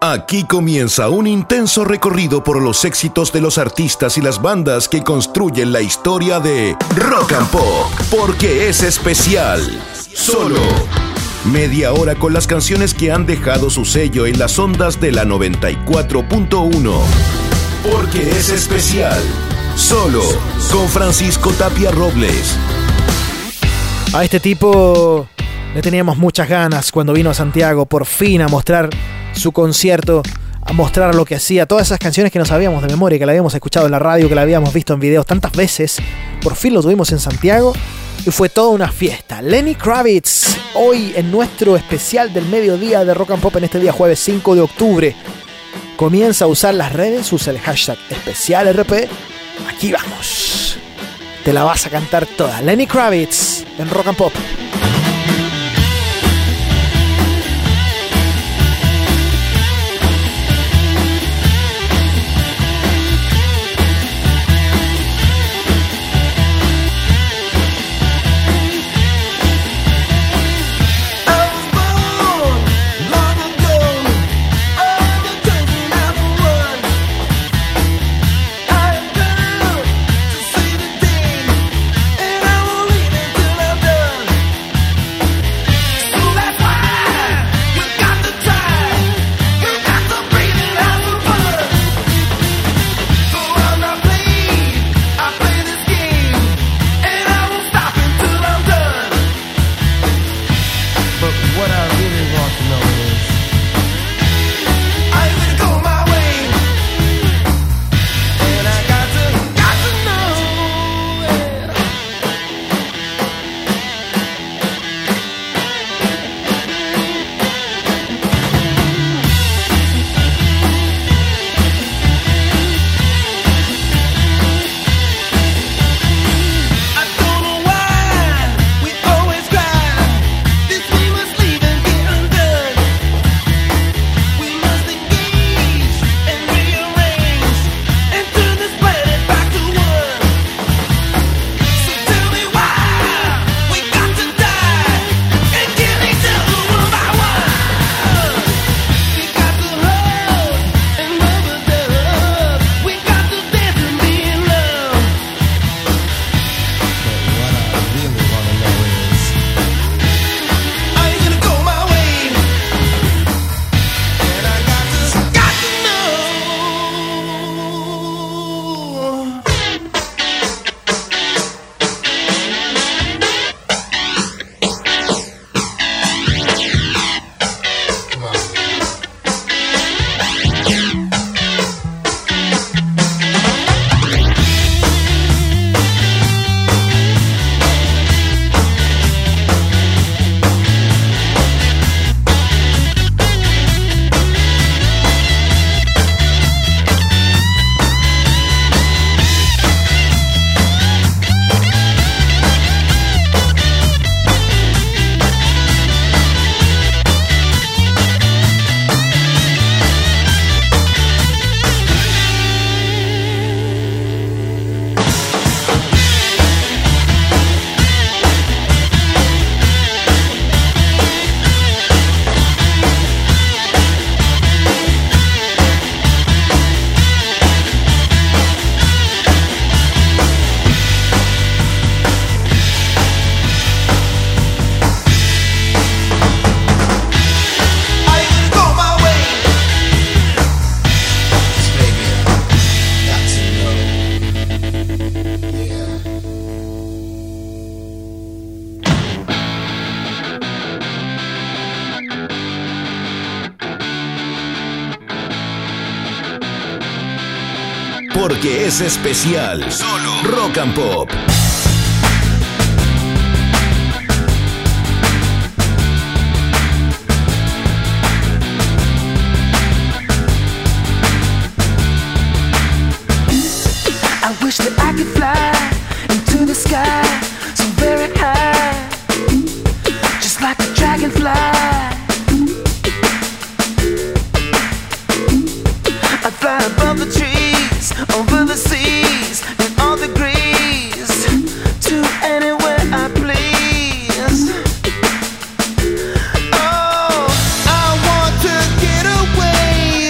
Aquí comienza un intenso recorrido por los éxitos de los artistas y las bandas que construyen la historia de Rock and Pop, porque es especial. Solo media hora con las canciones que han dejado su sello en las ondas de la 94.1. Porque es especial. Solo con Francisco Tapia Robles. A este tipo le teníamos muchas ganas cuando vino a Santiago, por fin a mostrar su concierto, a mostrar lo que hacía, todas esas canciones que no sabíamos de memoria, que la habíamos escuchado en la radio, que la habíamos visto en videos tantas veces. Por fin lo tuvimos en Santiago y fue toda una fiesta. Lenny Kravitz, hoy en nuestro especial del mediodía de Rock and Pop, en este día jueves 5 de octubre. Comienza a usar las redes, usa el hashtag especial RP. Aquí vamos. Te la vas a cantar toda. Lenny Kravitz en Rock and Pop. Porque es especial. Solo Rock and Pop. I wish that I could fly into the sky so very high, just like a dragonfly. I fly above the trees, over the seas, and all degrees, to anywhere I please. Oh, I want to get away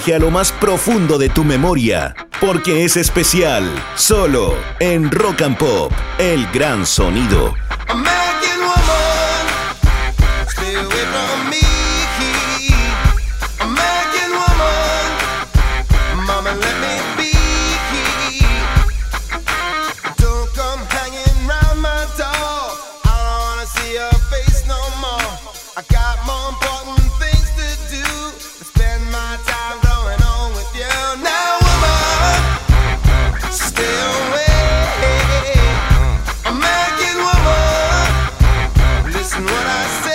viaje a lo más profundo de tu memoria, porque es especial, solo en Rock and Pop, el gran sonido. American woman, stay away from me. American woman, mama, let me be. Don't come hanging round my door. I don't wanna see your face no more. I got more important things to do than spend my time going on with you. Now, woman, stay away. American woman, listen what I say.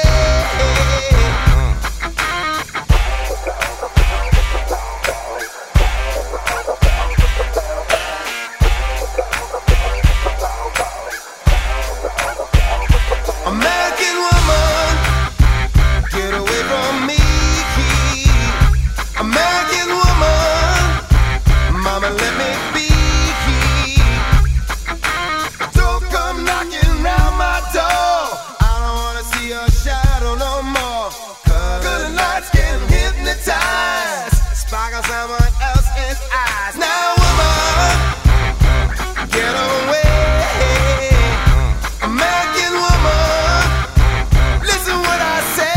American woman, get away from me. American woman, mama, let me be. Don't come knocking round my door. I don't wanna see your shadow no more. Good nights can hypnotize, sparkle someone else's eyes. Now, woman, get away. American woman, listen what I say.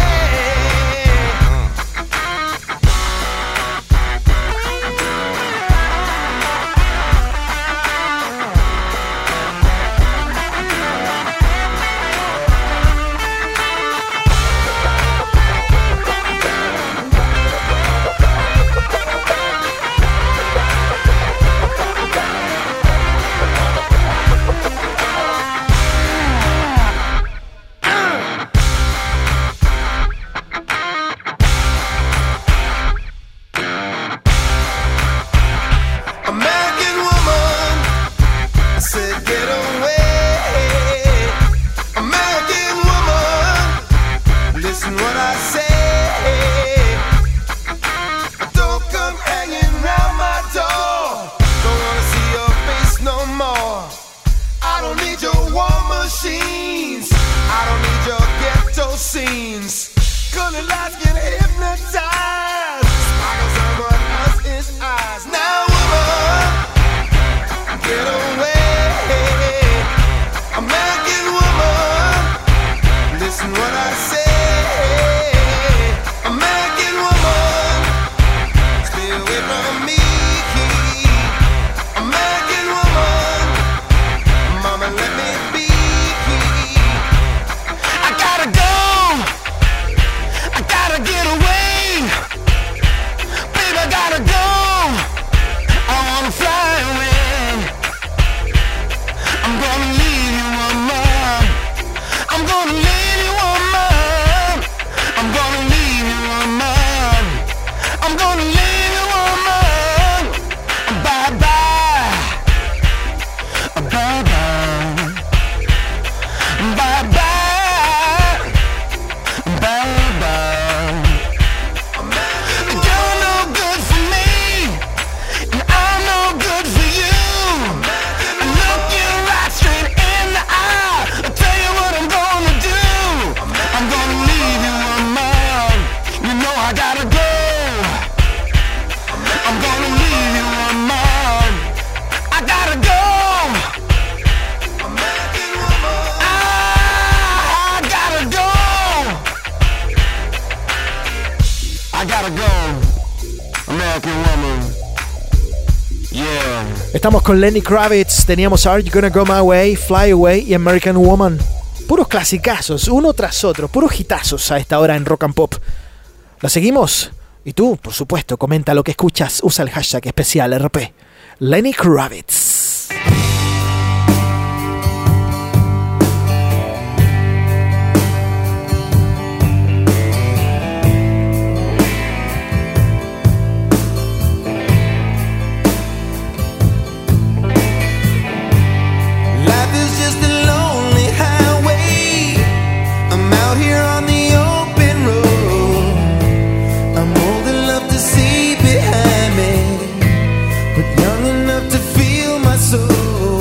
American woman, I said get away. American woman, listen what I say. Don't come hanging round my door. Don't wanna see your face no more. I don't need your war machines. I don't need your ghetto scenes. Good lights can hypnotize, sparkle someone else's eyes. Now, woman, get away. American woman, listen what I say. American woman, stay away from me. American woman, mama, let me be. I gotta go. I gotta get away. Baby, I gotta go. I wanna fly away. I'm gonna leave you, woman. I'm gonna leave you, woman. I'm gonna leave you, woman. I'm gonna leave you, woman. Bye bye. Bye bye. Bye bye. Bye bye. You're no good for me, and I'm no good for you. I look you right straight in the eye. I'll tell you what I'm gonna do. I'm gonna leave you, woman. You know I gotta go. I'm gonna leave you, woman. I gotta go. I gotta go. I gotta go. American woman. Yeah. Estamos con Lenny Kravitz, teníamos Are You Gonna Go My Way, Fly Away y American Woman. Puros clasicazos, uno tras otro, puros hitazos a esta hora en Rock and Pop. ¿La seguimos? Y tú, por supuesto, comenta lo que escuchas, usa el hashtag especial RP. Lenny Kravitz. Life is just a lonely highway. I'm out here on the open road. I'm old enough to see behind me, but young enough to feel my soul.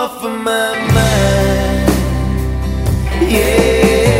off of my mind. Yeah.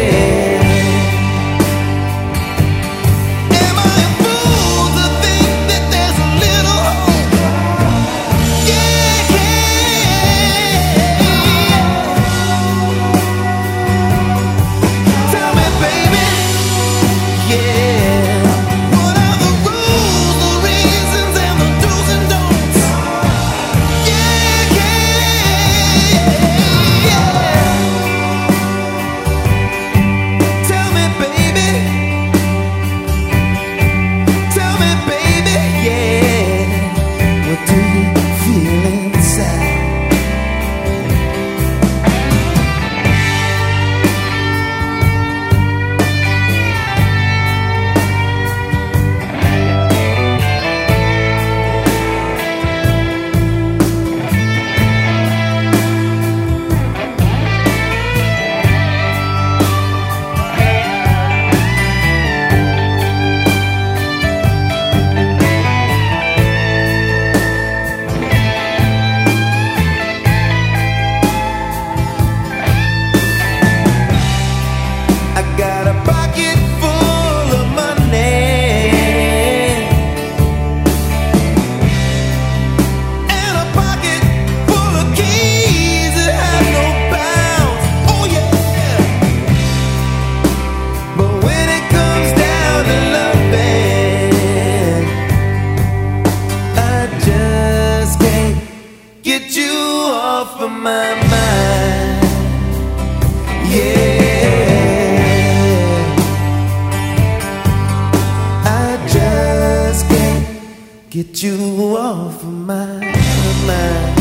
Get you off of my mind.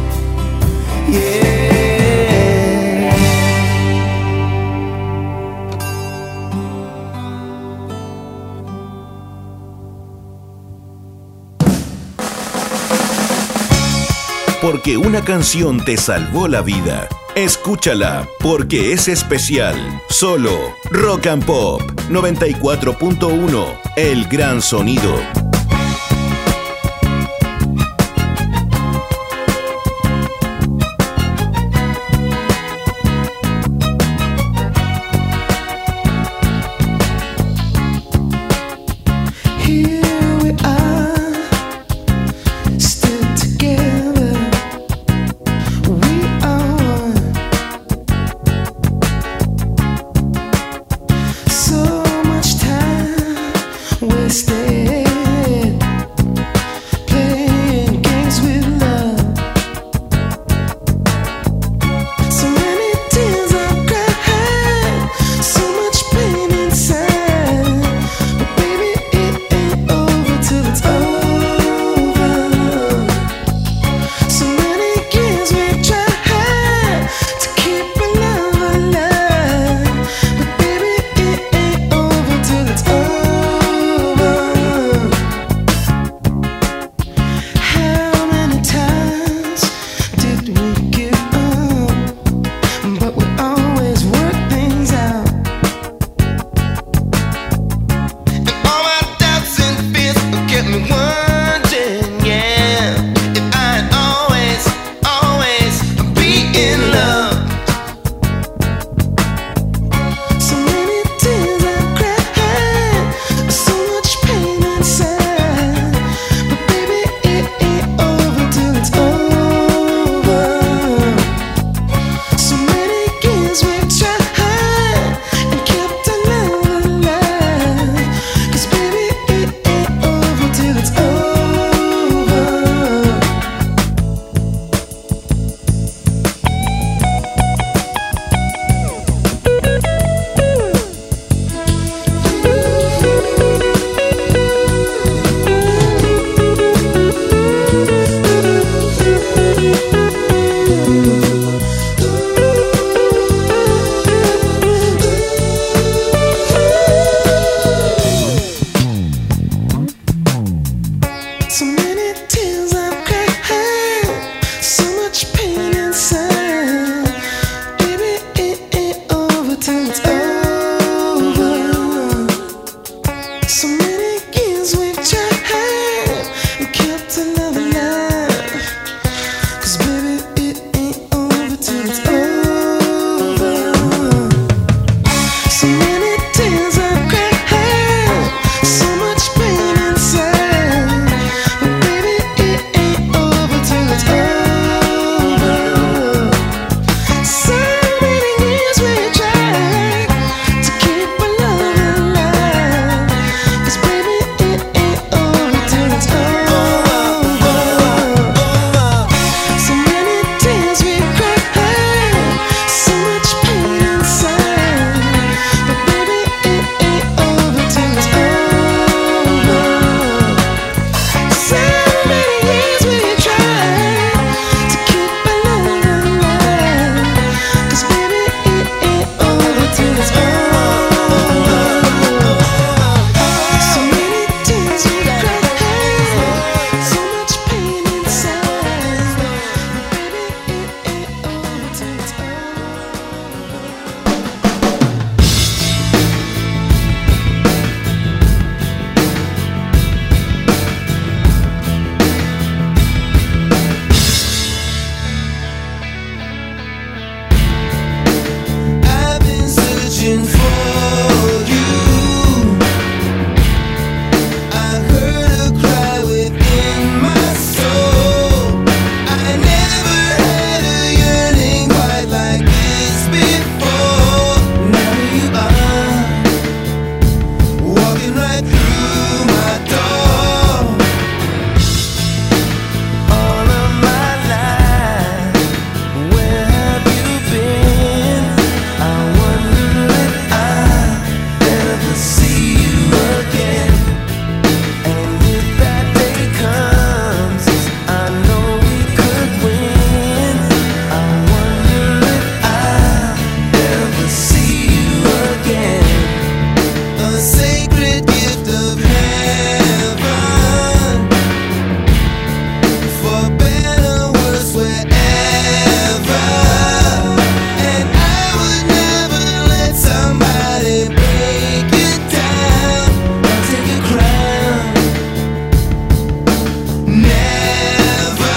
Yeah. Porque una canción te salvó la vida. Escúchala, porque es especial. Solo Rock and Pop 94.1, el gran sonido. So much time wasted. till it's over. So many tears I've cried, so much pain inside, but baby it ain't over till it's over. So many years we tried to keep our love alive, 'cause baby it ain't over till it's over. So many tears we cried, so much pain inside, but baby it ain't over till it's over. So many years we tried to keep our love alive, 'cause baby it ain't over till it's over. So many tears we cried, so much pain inside, but baby it ain't over till it's over. I've been searching for you. I heard a cry within my soul. I never had a yearning quite like this before. Now you are walking right through my door. All of my life, where have you been? I wonder if I'll ever see you again. And if that day comes, I know we could win. I wonder if I'll ever see you again. A sacred gift of heaven, for better, worse, wherever. And I would never let somebody break you down or take your crown. Never.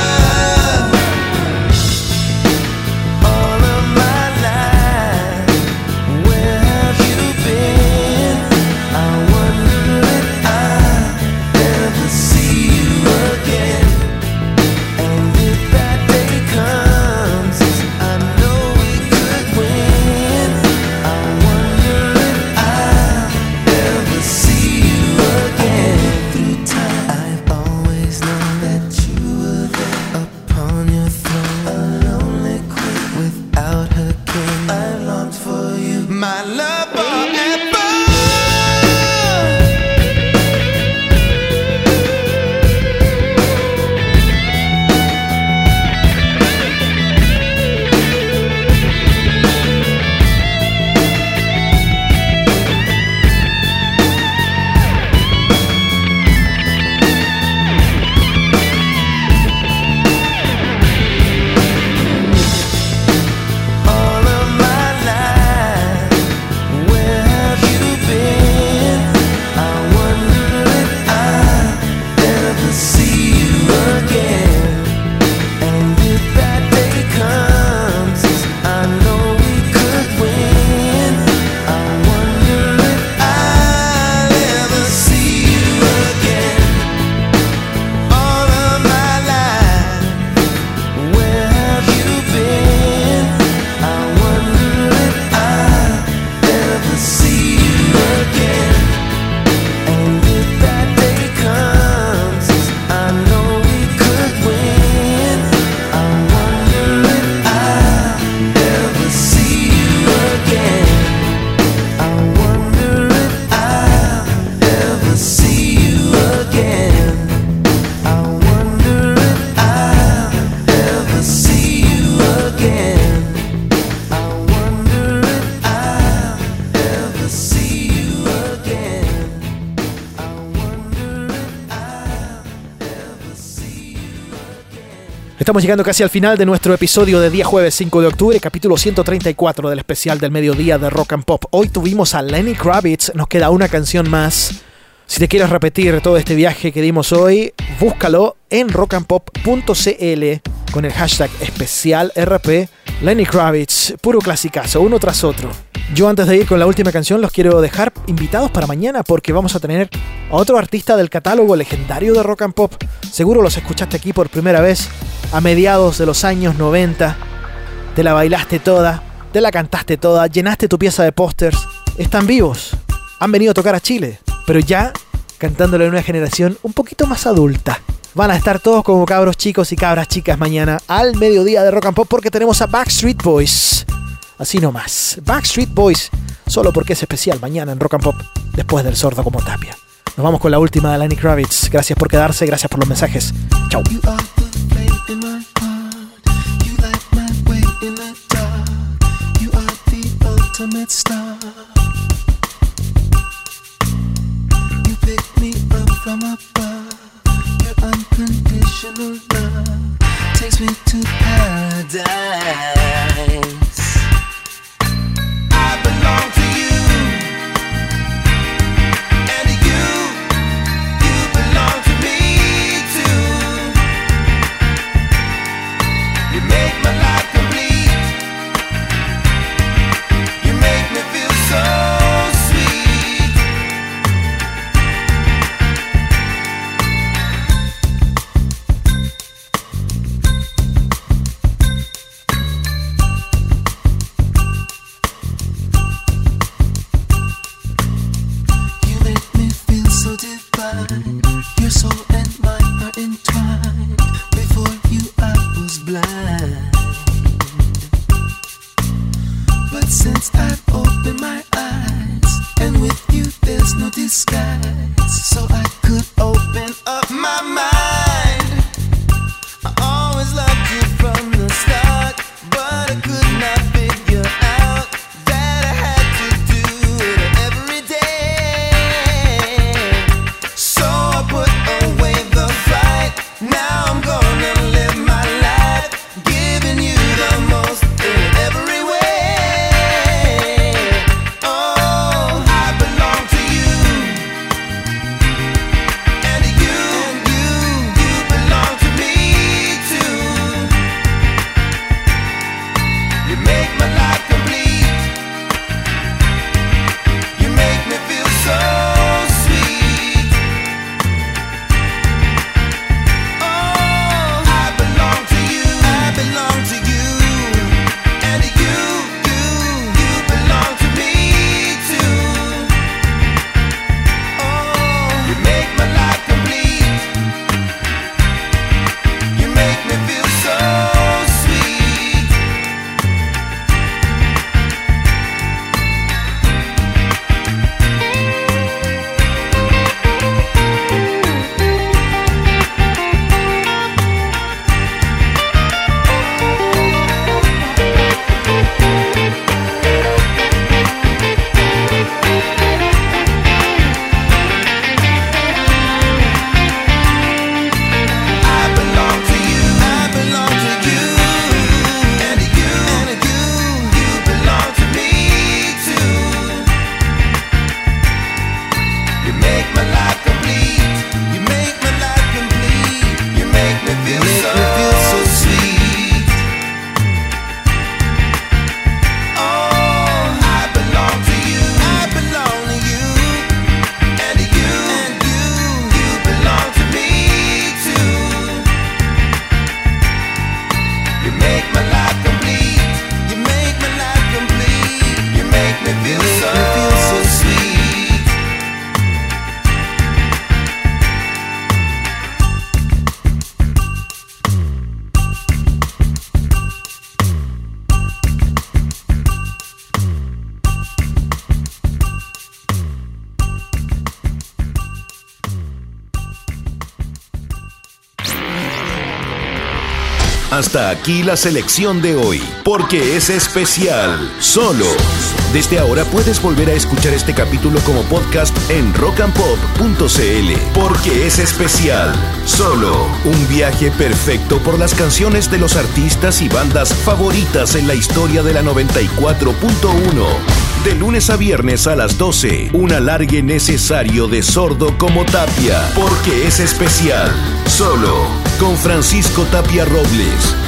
All of my life, where have you been? I wonder if I'll ever see you again. And if that day comes, I know we could win. I wonder if I'll ever see you again. Through time, I've always known that you were there upon your throne, a lonely queen without her king. I longed for you, my love forever. All of my life, where have you been? I wonder if I'll ever see you again. And if that day comes, I know we could win. I wonder if I'll ever see you again. All of my life, where have you been? I wonder if I'll ever see you again. And if that day comes, I know we could win. I wonder if I'll ever see you again. I wonder if I'll ever see you again. I wonder if I'll ever see you again. I wonder if I'll ever see you again. I wonder if I'll ever see you again. Estamos llegando casi al final de nuestro episodio de día jueves 5 de octubre, capítulo 134 del especial del mediodía de Rock and Pop. Hoy tuvimos a Lenny Kravitz, nos queda una canción más. Si te quieres repetir todo este viaje que dimos hoy, búscalo en rockandpop.cl con el hashtag especial RP Lenny Kravitz, puro clasicazo, uno tras otro. Yo antes de ir con la última canción los quiero dejar invitados para mañana porque vamos a tener a otro artista del catálogo legendario de Rock and Pop. Seguro los escuchaste aquí por primera vez a mediados de los años 90. Te la bailaste toda, te la cantaste toda, llenaste tu pieza de pósters. Están vivos, han venido a tocar a Chile, pero ya cantándole a una generación un poquito más adulta. Van a estar todos como cabros chicos y cabras chicas mañana al mediodía de Rock and Pop porque tenemos a Backstreet Boys. Así nomás, Backstreet Boys, solo porque es especial mañana en Rock and Pop, después del Sordo como Tapia. Nos vamos con la última de Lenny Kravitz. Gracias por quedarse, gracias por los mensajes. Chau. Unconditional love takes me to paradise. I belong to you, and you belong to me too. You make my life complete. You make me feel so. Your soul and mine are entwined. Before you I was blind, but since I've opened my eyes, and with you there's no disguise, so I could open up my mind. I always loved you from the start, but I could not figure out that I had to do it every day. Now I'm gonna live my life, giving you the most in every way. Oh, I belong to you, and you belong to me too. You make my life complete. You make me feel so. Hasta aquí la selección de hoy, porque es especial, solo. Desde ahora puedes volver a escuchar este capítulo como podcast en rockandpop.cl, porque es especial, solo. Un viaje perfecto por las canciones de los artistas y bandas favoritas en la historia de la 94.1. De lunes a viernes a las 12, un alargue necesario de Sordo como Tapia, porque es especial, solo, con Francisco Tapia Robles.